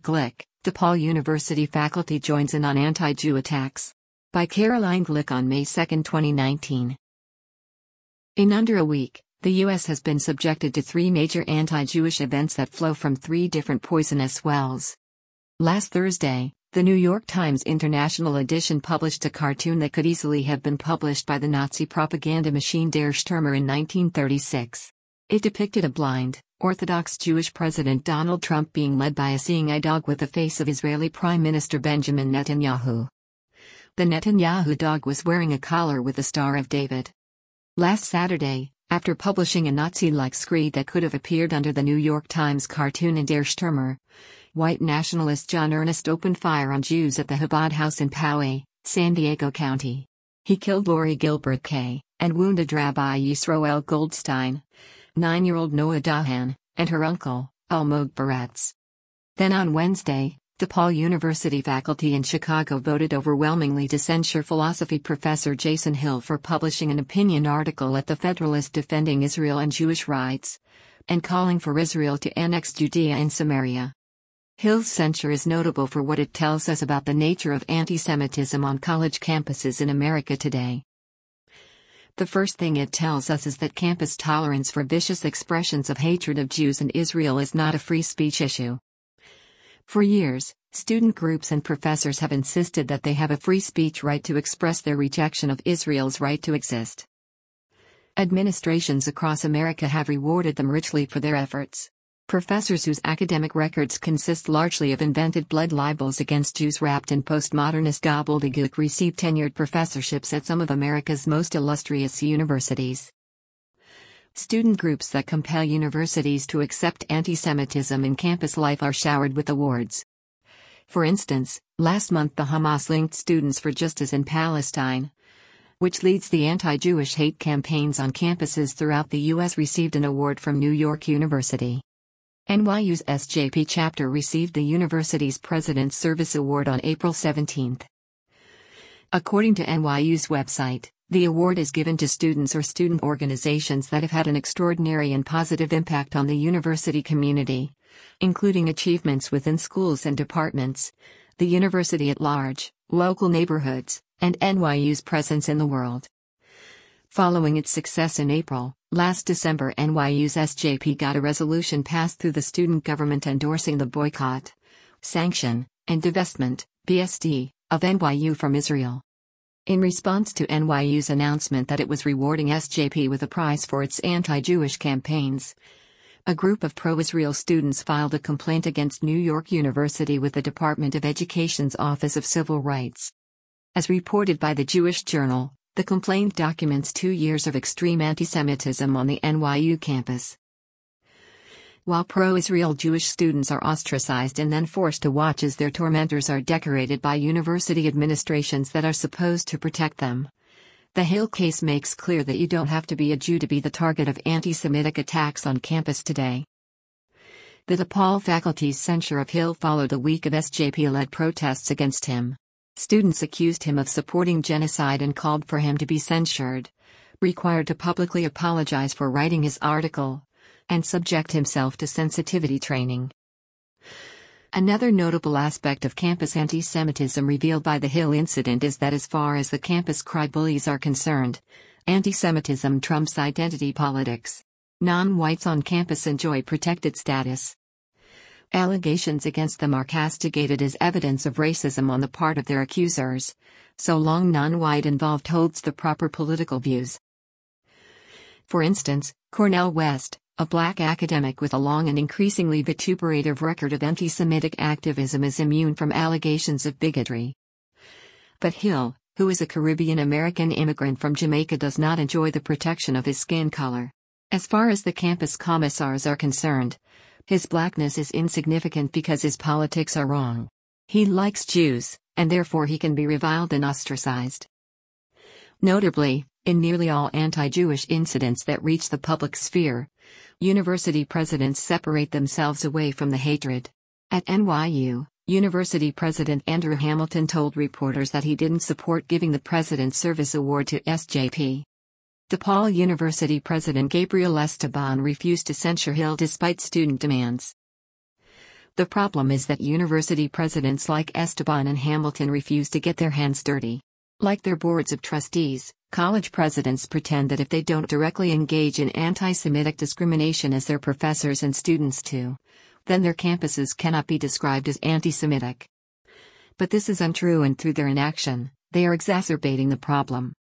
Glick, DePaul University faculty joins in on anti-Jew attacks. By Caroline Glick on May 2, 2019. In under a week, the U.S. has been subjected to 3 major anti-Jewish events that flow from 3 different poisonous wells. Last Thursday, the New York Times International edition published a cartoon that could easily have been published by the Nazi propaganda machine Der Stürmer in 1936. It depicted a blind, Orthodox Jewish President Donald Trump being led by a seeing eye dog with the face of Israeli Prime Minister Benjamin Netanyahu. The Netanyahu dog was wearing a collar with the Star of David. Last Saturday, after publishing a Nazi-like screed that could have appeared under the New York Times cartoon in Der Stürmer, white nationalist John Earnest opened fire on Jews at the Chabad House in Poway, San Diego County. He killed Lori Gilbert Kay, and wounded Rabbi Yisroel Goldstein, 9-year-old Noah Dahan, and her uncle, Almog Baretz. Then on Wednesday, DePaul University faculty in Chicago voted overwhelmingly to censure philosophy professor Jason Hill for publishing an opinion article at The Federalist defending Israel and Jewish rights, and calling for Israel to annex Judea and Samaria. Hill's censure is notable for what it tells us about the nature of anti-Semitism on college campuses in America today. The first thing it tells us is that campus tolerance for vicious expressions of hatred of Jews and Israel is not a free speech issue. For years, student groups and professors have insisted that they have a free speech right to express their rejection of Israel's right to exist. Administrations across America have rewarded them richly for their efforts. Professors whose academic records consist largely of invented blood libels against Jews wrapped in postmodernist gobbledygook receive tenured professorships at some of America's most illustrious universities. Student groups that compel universities to accept anti-Semitism in campus life are showered with awards. For instance, last month the Hamas-linked Students for Justice in Palestine, which leads the anti-Jewish hate campaigns on campuses throughout the U.S., received an award from New York University. NYU's SJP chapter received the university's President's Service Award on April 17. According to NYU's website, the award is given to students or student organizations that have had an extraordinary and positive impact on the university community, including achievements within schools and departments, the university at large, local neighborhoods, and NYU's presence in the world. Following its success in April, last December NYU's SJP got a resolution passed through the student government endorsing the boycott, sanction, and divestment, BSD, of NYU from Israel. In response to NYU's announcement that it was rewarding SJP with a prize for its anti-Jewish campaigns, a group of pro-Israel students filed a complaint against New York University with the Department of Education's Office of Civil Rights. As reported by the Jewish Journal, the complaint documents 2 years of extreme anti-Semitism on the NYU campus. While pro-Israel Jewish students are ostracized and then forced to watch as their tormentors are decorated by university administrations that are supposed to protect them, the Hill case makes clear that you don't have to be a Jew to be the target of anti-Semitic attacks on campus today. The DePaul faculty's censure of Hill followed a week of SJP-led protests against him. Students accused him of supporting genocide and called for him to be censured, required to publicly apologize for writing his article, and subject himself to sensitivity training. Another notable aspect of campus anti-Semitism revealed by the Hill incident is that as far as the campus cry-bullies are concerned, anti-Semitism trumps identity politics. Non-whites on campus enjoy protected status. Allegations against them are castigated as evidence of racism on the part of their accusers, so long non-white involved holds the proper political views. For instance, Cornel West, a black academic with a long and increasingly vituperative record of anti-Semitic activism, is immune from allegations of bigotry. But Hill, who is a Caribbean-American immigrant from Jamaica, does not enjoy the protection of his skin color. As far as the campus commissars are concerned, his blackness is insignificant because his politics are wrong. He likes Jews, and therefore he can be reviled and ostracized. Notably, in nearly all anti-Jewish incidents that reach the public sphere, university presidents separate themselves away from the hatred. At NYU, University President Andrew Hamilton told reporters that he didn't support giving the President's Service Award to SJP. DePaul University President Gabriel Esteban refused to censure Hill despite student demands. The problem is that university presidents like Esteban and Hamilton refuse to get their hands dirty. Like their boards of trustees, college presidents pretend that if they don't directly engage in anti-Semitic discrimination as their professors and students do, then their campuses cannot be described as anti-Semitic. But this is untrue, and through their inaction, they are exacerbating the problem.